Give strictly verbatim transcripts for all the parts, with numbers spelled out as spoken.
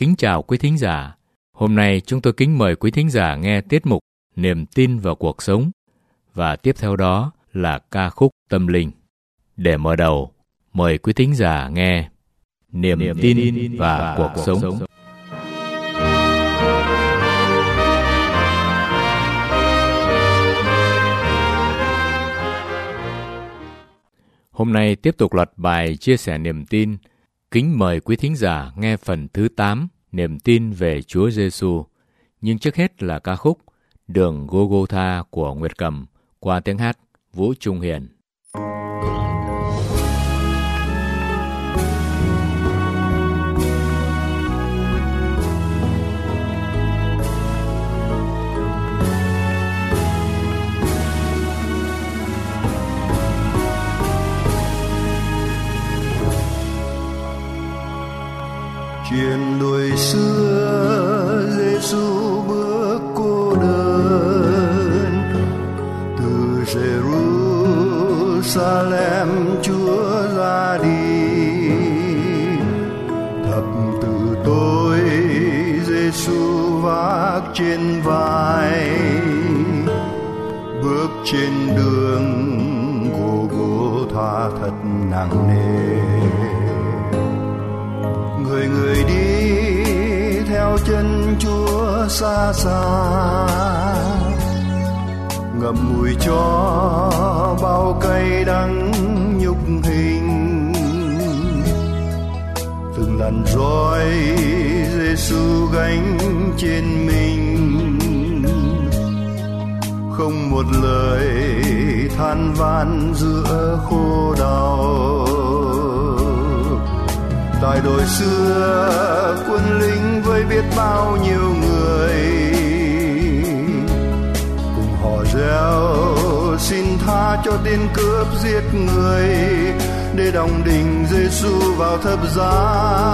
kính chào quý thính giả. Hôm nay chúng tôi kính mời quý thính giả nghe tiết mục Niềm tin vào cuộc sống và tiếp theo đó là ca khúc tâm linh. Để mở đầu, mời quý thính giả nghe Niềm, Niềm tin, tin và, và cuộc, cuộc sống. sống. Hôm nay tiếp tục loạt bài chia sẻ niềm tin. Kính mời quý thính giả nghe phần thứ tám, niềm tin về Chúa Giêsu. Nhưng trước hết là ca khúc Đường Golgotha của Nguyệt Cầm qua tiếng hát Vũ Trung Hiền. Chuyện đuổi xưa Giêsu bước cô đơn từ Jerusalem Chúa ra đi, thập tự tôi Giêsu vác trên vai, bước trên đường Golgotha thật nặng nề. Người người đi theo chân Chúa xa xa, ngậm mùi cho bao cay đắng nhục hình. Từng lần roi Giêsu gánh trên mình, không một lời than van giữa khổ đau. Tại đồi xưa quân lính với biết bao nhiêu người, cùng họ reo xin tha cho tên cướp giết người, để đóng đinh Giêsu vào thập giá.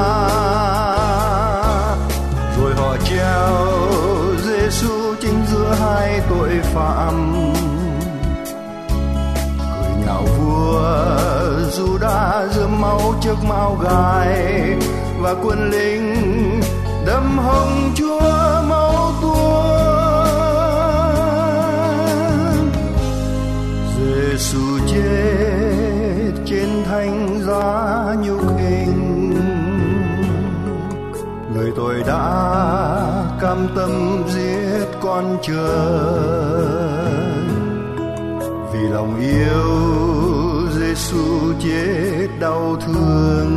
Rồi họ treo Giêsu chính giữa hai tội phạm, cười nhạo vua Giu-đa rơm máu trước mao gai, và quân lính đâm hông Chúa máu tuôn. Giêsu chết trên thánh giá nhục hình, người tội đã cam tâm giết con trời. Vì lòng yêu Giêsu chết đau thương,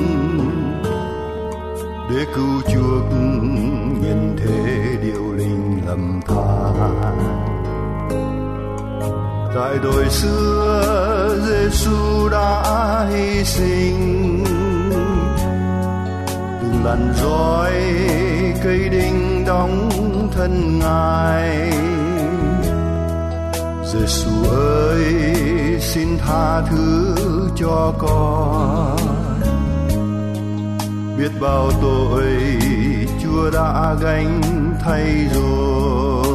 để cứu chuộc nhân thế điệu linh lầm than. Tại đồi xưa Giêsu đã hy sinh, từng lần roi cây đinh đóng thân Ngài. Giêsu ơi xin tha thứ cho con, biết bao tội Chúa đã gánh thay rồi.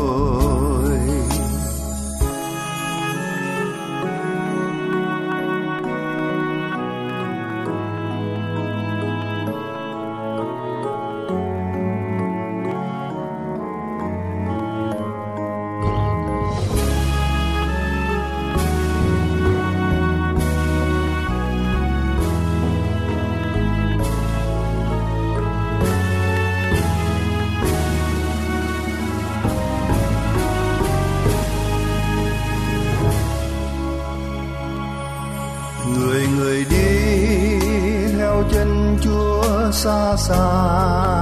Người người đi theo chân Chúa xa xa,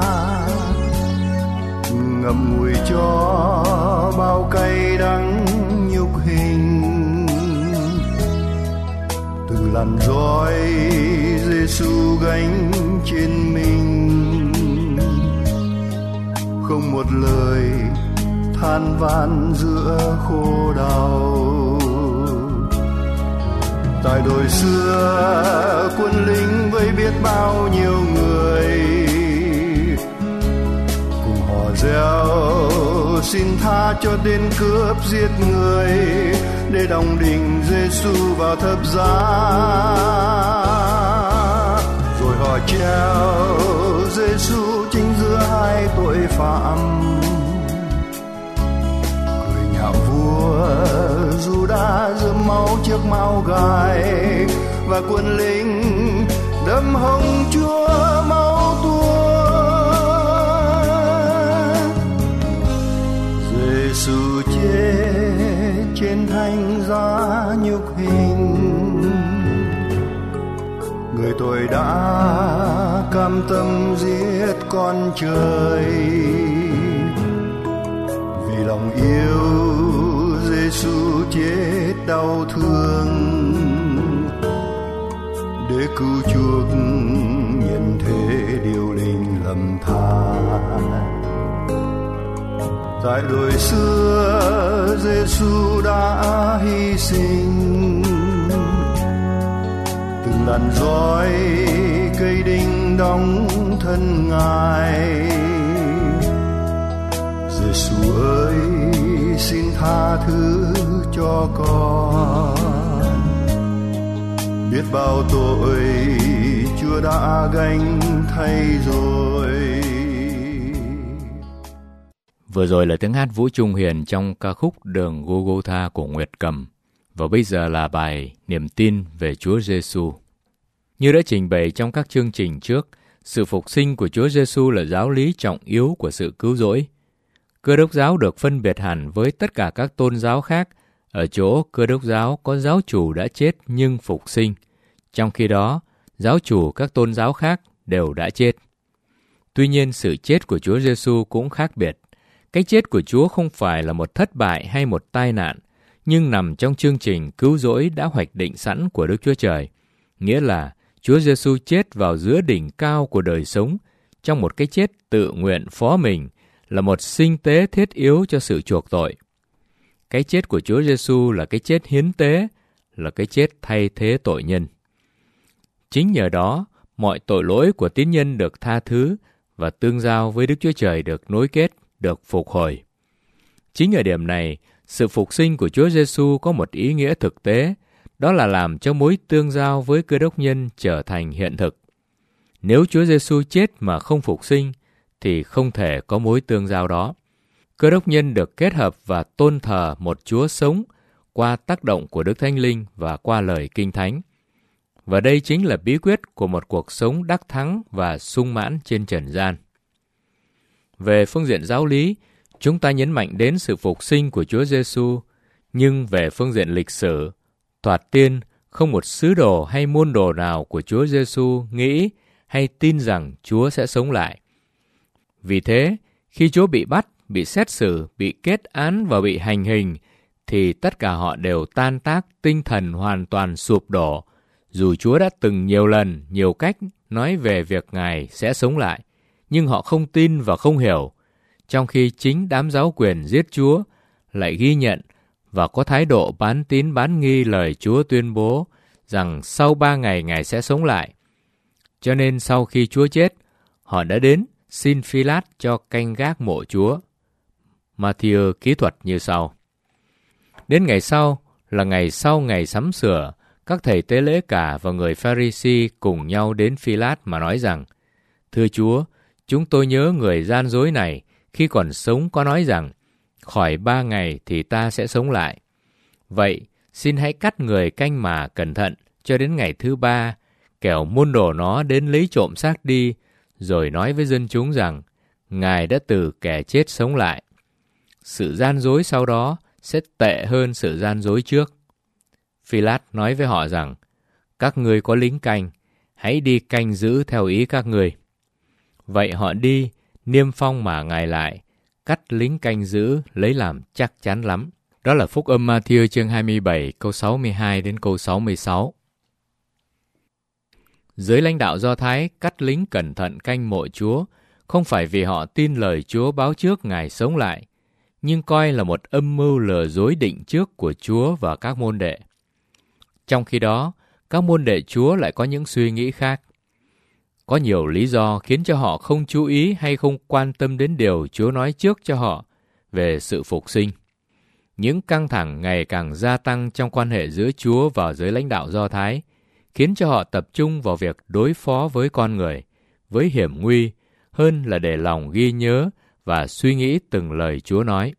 ngậm ngùi cho bao cay đắng nhục hình. Từng lần roi Giêsu gánh trên mình, không một lời than van giữa khổ đau. Tại đồi xưa quân lính với biết bao nhiêu người, cùng họ reo xin tha cho tên cướp giết người, để đóng đinh Giêsu vào thập giá. Rồi họ treo Giêsu phạm. Cười nhạo vua Juda rơm máu chiếc mão gai, và quân lính đâm hông Chúa máu tuôn. Giêsu chết trên thánh giá nhục hình, người tội đã cam tâm giết con trời. Vì lòng yêu Giêsu chết đau thương, để cứu chuộc nhân thế điều linh lầm than. Tại đời xưa Giêsu đã hy sinh, từng làn roi cây đinh đóng thân Ngài. Giêsu ơi, xin tha thứ cho con, biết bao tội Chúa đã gánh thay rồi. Vừa rồi là tiếng hát Vũ Trung Hiền trong ca khúc Đường Golgotha của Nguyệt Cầm. Và bây giờ là bài Niềm tin về Chúa Giêsu. Như đã trình bày trong các chương trình trước, sự phục sinh của Chúa Giêsu là giáo lý trọng yếu của sự cứu rỗi. Cơ đốc giáo được phân biệt hẳn với tất cả các tôn giáo khác, ở chỗ Cơ đốc giáo có giáo chủ đã chết nhưng phục sinh, trong khi đó giáo chủ các tôn giáo khác đều đã chết. Tuy nhiên, sự chết của Chúa Giêsu cũng khác biệt. Cái chết của Chúa không phải là một thất bại hay một tai nạn, nhưng nằm trong chương trình cứu rỗi đã hoạch định sẵn của Đức Chúa Trời. Nghĩa là Chúa Giêsu chết vào giữa đỉnh cao của đời sống, trong một cái chết tự nguyện phó mình, là một sinh tế thiết yếu cho sự chuộc tội. Cái chết của Chúa Giêsu là cái chết hiến tế, là cái chết thay thế tội nhân. Chính nhờ đó, mọi tội lỗi của tín nhân được tha thứ và tương giao với Đức Chúa Trời được nối kết, được phục hồi. Chính ở điểm này, sự phục sinh của Chúa Giêsu có một ý nghĩa thực tế, đó là làm cho mối tương giao với Cơ đốc nhân trở thành hiện thực. Nếu Chúa Giêsu chết mà không phục sinh, thì không thể có mối tương giao đó. Cơ đốc nhân được kết hợp và tôn thờ một Chúa sống qua tác động của Đức Thánh Linh và qua lời Kinh Thánh. Và đây chính là bí quyết của một cuộc sống đắc thắng và sung mãn trên trần gian. Về phương diện giáo lý, chúng ta nhấn mạnh đến sự phục sinh của Chúa Giêsu, nhưng về phương diện lịch sử, thoạt tiên không một sứ đồ hay môn đồ nào của Chúa Giêsu nghĩ hay tin rằng Chúa sẽ sống lại. Vì thế, khi Chúa bị bắt, bị xét xử, bị kết án và bị hành hình, thì tất cả họ đều tan tác, tinh thần hoàn toàn sụp đổ, dù Chúa đã từng nhiều lần, nhiều cách nói về việc Ngài sẽ sống lại, nhưng họ không tin và không hiểu, trong khi chính đám giáo quyền giết Chúa lại ghi nhận và có thái độ bán tín bán nghi lời Chúa tuyên bố rằng sau ba ngày Ngài sẽ sống lại. Cho nên sau khi Chúa chết, họ đã đến xin Phi-lát cho canh gác mộ Chúa. Ma-thi-ơ kỹ thuật như sau. Đến ngày sau là ngày sau ngày sắm sửa, các thầy tế lễ cả và người Pha-ri-si cùng nhau đến Phi-lát mà nói rằng: Thưa Chúa, chúng tôi nhớ người gian dối này khi còn sống có nói rằng khỏi ba ngày thì ta sẽ sống lại. Vậy xin hãy cắt người canh mà cẩn thận cho đến ngày thứ ba, kẻo môn đồ nó đến lấy trộm xác đi, rồi nói với dân chúng rằng Ngài đã từ kẻ chết sống lại. Sự gian dối sau đó sẽ tệ hơn sự gian dối trước. Phi-lát nói với họ rằng: Các ngươi có lính canh, hãy đi canh giữ theo ý các ngươi. Vậy họ đi, niêm phong mả Ngài lại, cắt lính canh giữ lấy làm chắc chắn lắm. Đó là Phúc âm Ma-thi-ơ chương hai mươi bảy câu sáu mươi hai đến câu sáu mươi sáu. Giới lãnh đạo Do Thái cắt lính cẩn thận canh mộ Chúa, không phải vì họ tin lời Chúa báo trước Ngài sống lại, nhưng coi là một âm mưu lừa dối định trước của Chúa và các môn đệ. Trong khi đó, các môn đệ Chúa lại có những suy nghĩ khác. Có nhiều lý do khiến cho họ không chú ý hay không quan tâm đến điều Chúa nói trước cho họ về sự phục sinh. Những căng thẳng ngày càng gia tăng trong quan hệ giữa Chúa và giới lãnh đạo Do Thái, khiến cho họ tập trung vào việc đối phó với con người, với hiểm nguy, hơn là để lòng ghi nhớ và suy nghĩ từng lời Chúa nói.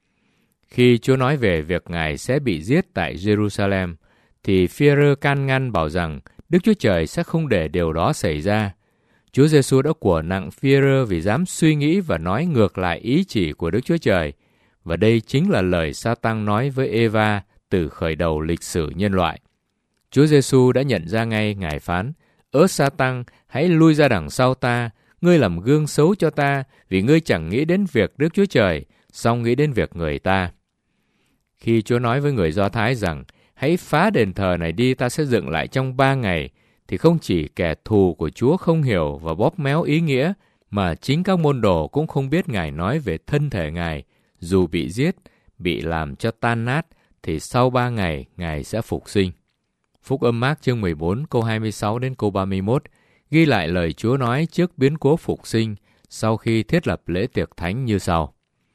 Khi Chúa nói về việc Ngài sẽ bị giết tại Jerusalem, thì Phi-e-rơ can ngăn bảo rằng Đức Chúa Trời sẽ không để điều đó xảy ra. Chúa Giêsu đã của nặng Phi-e-rơ vì dám suy nghĩ và nói ngược lại ý chỉ của Đức Chúa Trời. Và đây chính là lời Sa-tăng nói với Ê-va từ khởi đầu lịch sử nhân loại. Chúa Giêsu đã nhận ra ngay, Ngài phán: Ớ Sa-tăng, hãy lui ra đằng sau ta, ngươi làm gương xấu cho ta, vì ngươi chẳng nghĩ đến việc Đức Chúa Trời, song nghĩ đến việc người ta. Khi Chúa nói với người Do Thái rằng, hãy phá đền thờ này đi, ta sẽ dựng lại trong ba ngày, thì không chỉ kẻ thù của Chúa không hiểu và bóp méo ý nghĩa, mà chính các môn đồ cũng không biết Ngài nói về thân thể Ngài, dù bị giết, bị làm cho tan nát, thì sau ba ngày Ngài sẽ phục sinh. Phúc âm Mác chương mười bốn câu hai mươi sáu đến câu ba mươi mốt ghi lại lời Chúa nói trước biến cố phục sinh sau khi thiết lập lễ tiệc thánh như sau.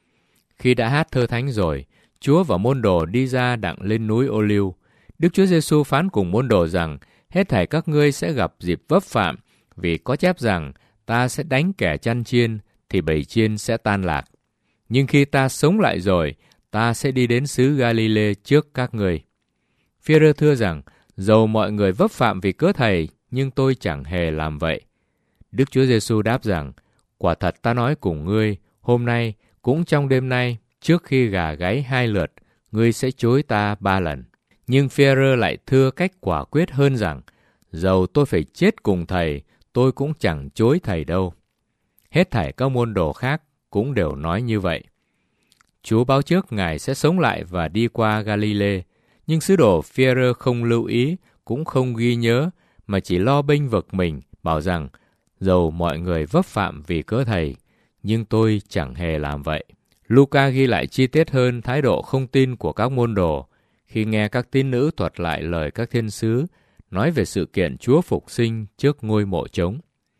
Khi đã hát thơ thánh rồi, Chúa và môn đồ đi ra đặng lên núi Ô-liu. Đức Chúa Giêsu phán cùng môn đồ rằng, hết thảy các ngươi sẽ gặp dịp vấp phạm, vì có chép rằng, ta sẽ đánh kẻ chăn chiên, thì bầy chiên sẽ tan lạc. Nhưng khi ta sống lại rồi, ta sẽ đi đến xứ Ga-li-lê trước các ngươi. Phi-e-rơ thưa rằng, dầu mọi người vấp phạm vì cớ thầy, nhưng tôi chẳng hề làm vậy. Đức Chúa Giêsu đáp rằng, quả thật ta nói cùng ngươi, hôm nay, cũng trong đêm nay, trước khi gà gáy hai lượt, ngươi sẽ chối ta ba lần. Nhưng Phi-e-rơ lại thưa cách quả quyết hơn rằng, dầu tôi phải chết cùng thầy, tôi cũng chẳng chối thầy đâu. Hết thảy các môn đồ khác cũng đều nói như vậy. Chúa báo trước Ngài sẽ sống lại và đi qua Ga-li-lê, nhưng sứ đồ Phi-e-rơ không lưu ý, cũng không ghi nhớ, mà chỉ lo bênh vực mình, bảo rằng, dầu mọi người vấp phạm vì cớ thầy, nhưng tôi chẳng hề làm vậy. Luca ghi lại chi tiết hơn thái độ không tin của các môn đồ khi nghe các tín nữ thuật lại lời các thiên sứ nói về sự kiện Chúa phục sinh trước ngôi mộ trống.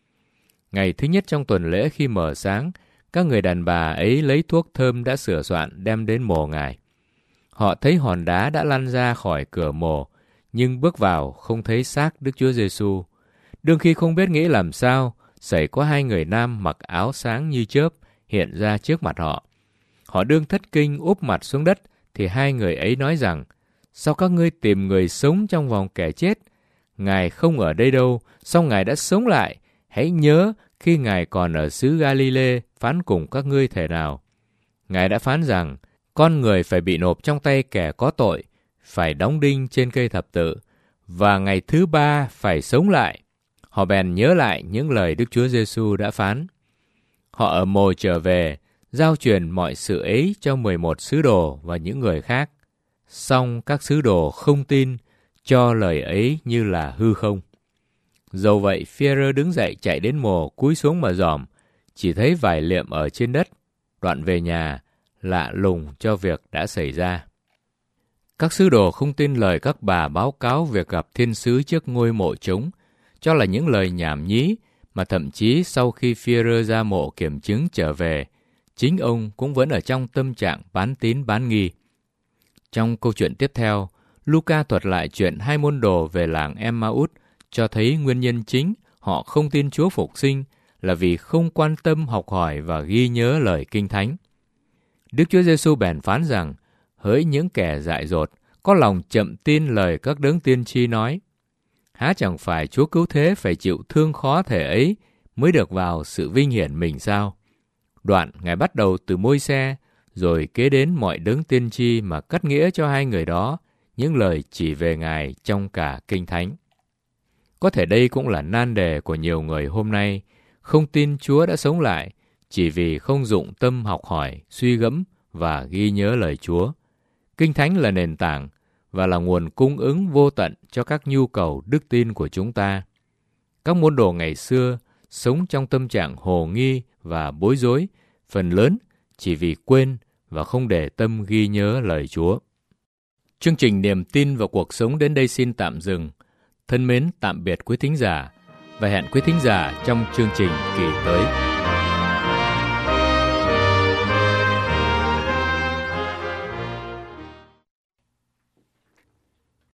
Ngày thứ nhất trong tuần lễ khi mờ sáng, các người đàn bà ấy lấy thuốc thơm đã sửa soạn đem đến mồ Ngài. Họ thấy hòn đá đã lăn ra khỏi cửa mồ, nhưng bước vào không thấy xác Đức Chúa Giêsu. Đương khi không biết nghĩ làm sao, xảy có hai người nam mặc áo sáng như chớp hiện ra trước mặt họ. Họ đương thất kinh úp mặt xuống đất, thì hai người ấy nói rằng, sao các ngươi tìm người sống trong vòng kẻ chết? Ngài không ở đây đâu, song Ngài đã sống lại. Hãy nhớ khi Ngài còn ở xứ Ga-li-lê phán cùng các ngươi thể nào. Ngài đã phán rằng, con người phải bị nộp trong tay kẻ có tội, phải đóng đinh trên cây thập tự, và ngày thứ ba phải sống lại. Họ bèn nhớ lại những lời Đức Chúa Giêsu đã phán. Họ ở mồ trở về, giao truyền mọi sự ấy cho mười một sứ đồ và những người khác. Song các sứ đồ không tin, cho lời ấy như là hư không. Dầu vậy, Phi-e-rơ đứng dậy chạy đến mồ, cúi xuống mà dòm, chỉ thấy vải liệm ở trên đất. Đoạn về nhà, lạ lùng cho việc đã xảy ra. Các sứ đồ không tin lời các bà báo cáo việc gặp thiên sứ trước ngôi mộ trống, cho là những lời nhảm nhí, mà thậm chí sau khi Phi-e-rơ ra mộ kiểm chứng trở về, chính ông cũng vẫn ở trong tâm trạng bán tín bán nghi. Trong câu chuyện tiếp theo, Luca thuật lại chuyện hai môn đồ về làng Emma-út, cho thấy nguyên nhân chính họ không tin Chúa phục sinh là vì không quan tâm học hỏi và ghi nhớ lời Kinh Thánh. Đức Chúa Giêsu bèn phán rằng, hỡi những kẻ dại dột, có lòng chậm tin lời các đấng tiên tri nói. Há chẳng phải Chúa cứu thế phải chịu thương khó thể ấy mới được vào sự vinh hiển mình sao? Đoạn Ngài bắt đầu từ Môi-se, rồi kế đến mọi đấng tiên tri mà cắt nghĩa cho hai người đó những lời chỉ về Ngài trong cả Kinh Thánh. Có thể đây cũng là nan đề của nhiều người hôm nay, không tin Chúa đã sống lại, chỉ vì không dụng tâm học hỏi, suy gẫm và ghi nhớ lời Chúa. Kinh Thánh là nền tảng và là nguồn cung ứng vô tận cho các nhu cầu đức tin của chúng ta. Các môn đồ ngày xưa sống trong tâm trạng hồ nghi và bối rối, phần lớn chỉ vì quên và không để tâm ghi nhớ lời Chúa. Chương trình Niềm tin và cuộc sống đến đây xin tạm dừng. Thân mến tạm biệt quý thính giả và hẹn quý thính giả trong chương trình kỳ tới.